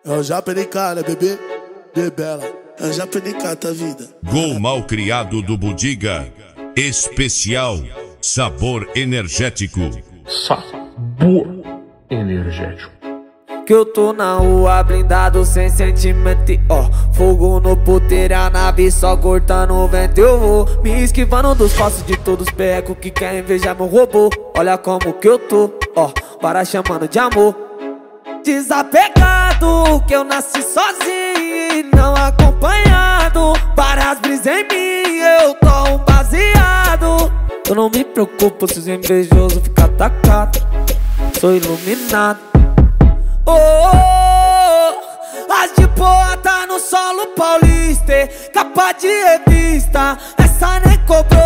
É o Japenicá, né, bebê? Bebela. É o Japenicá, tá vida. Gol mal criado do Budiga. Especial sabor energético. Sabor energético. Que eu tô na rua blindado sem sentimento e ó, fogo no puteiro, a nave só cortando o vento. Eu vou me esquivando dos passos de todos os becos que querem invejar meu robô. Olha como que eu tô, ó, para chamando de amor. Desapegado, que eu nasci sozinho e não acompanhado. Para as brisas em mim, eu tô um baseado. Eu não me preocupo se os invejosos ficam atacados. Sou iluminado. Oh, oh, as de boa tá no solo paulista, capa de revista, essa nem cobrou.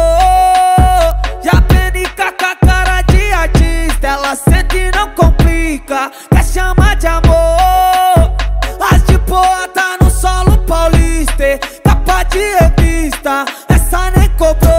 Já penica com a cara de artista, ela sente e não complica, quer chamar de amor. As de boa tá no solo paulista, capa de revista, essa nem cobrou.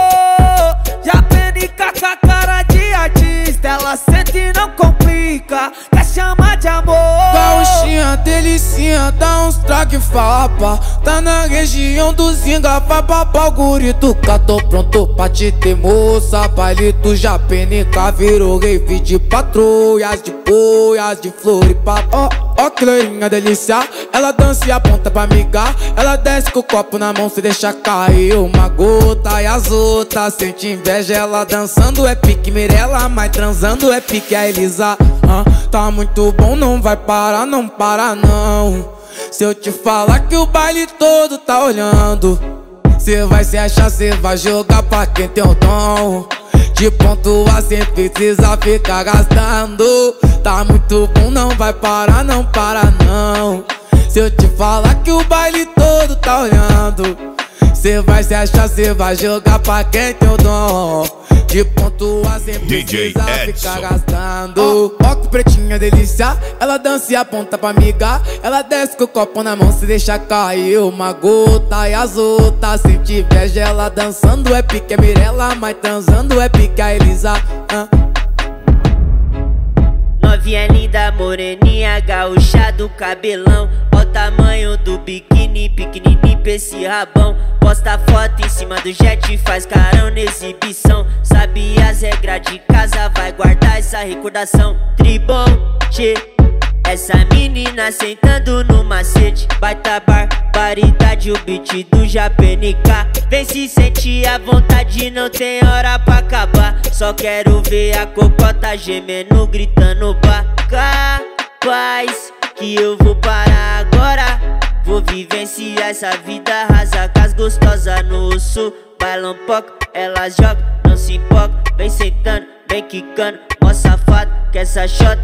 Já penica com a cara de artista, ela sente e não complica, quer chamar de amor. Gauchinha, delicinha, dá uns traque fapa. Tá na região do Zinga, vai babá o gurito. Tô pronto pra te ter, moça. Baile do Japenica virou rave de patrulhas, de boias, de Floripa. Ó que loirinha delícia, ela dança e aponta pra migar. Ela desce com o copo na mão, se deixa cair uma gota. E as outras sente inveja, ela dançando é pique Mirella, mas transando é pique a Elisa. Tá muito bom, não vai parar, não para não. Se eu te falar que o baile todo tá olhando, cê vai se achar, cê vai jogar pra quem tem o dom de pontuar sem precisa ficar gastando. Tá muito bom, não vai parar, não para não. Se eu te falar que o baile todo tá olhando, cê vai se achar, cê vai jogar pra quem tem o dom de pontuar sem precisa ficar gastando. Ó que pretinha delícia, ela dança e aponta pra migar. Ela desce com o copo na mão, se deixa cair uma gota. E as outras sente inveja, ela dançando é pique a Mirella, mas transando é pique a Elisa. Novinha linda, moreninha, gaúcha do cabelão. Ó o tamanho do biquíni, pequenininho pra esse rabão. Posta foto em cima do jet, faz carão na exibição. Sabe as regras de casa, vai guardar essa recordação. Tribom, tchê, essa menina sentando no macete. Baita barbaridade, o beat do Japenica. Vem se sentir à vontade, não tem hora pra acabar. Só quero ver a cocota gemendo, gritando pra capaz que eu vou parar agora. Vou vivenciar essa vida, rasa com as gostosas no sul. Bailam pouco, elas jogam, não se empolga. Vem sentando, vem quicando, mó safado que essa shot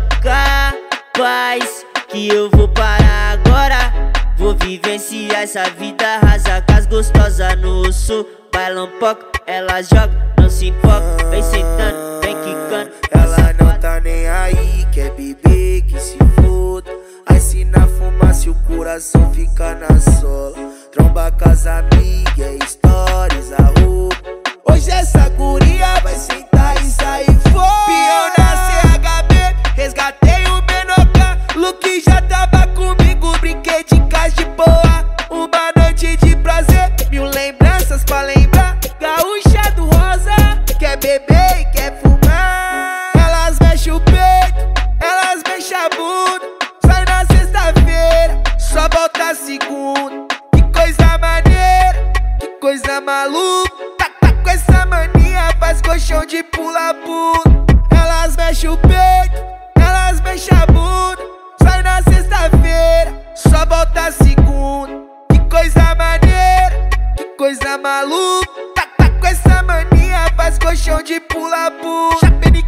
capaz que eu vou parar agora. Vou vivenciar essa vida, rasa com as gostosas no sul. Bailam pouco, elas jogam, não se empolga. Vem sentando, vem quicando. Ela não tá nem aí, quer beber, que se foda. Aí se na fumaça o coração fica na sola. Tromba com as amigas, é stories, a roupa. Hoje essa guria vai sentar e sair fora. Pião na CHB, resgatei o Menoca. Luke já tava comigo, brinquei de casa de boa. Uma noite de prazer, mil lembranças pra lembrar. Gaúcha do rosa, quer beber e quer fumar. Elas mexem o peito, elas mexem a bunda. Sai na sexta-feira, só volta segunda. Que coisa maneira, que coisa maluca. Tá com essa mania, faz colchão de pula-pula. Elas mexem o peito, elas mexem a bunda. Sai na sexta-feira, só volta segunda. Que coisa maneira, que coisa maluca. Tá com essa mania, faz colchão de pula-pula.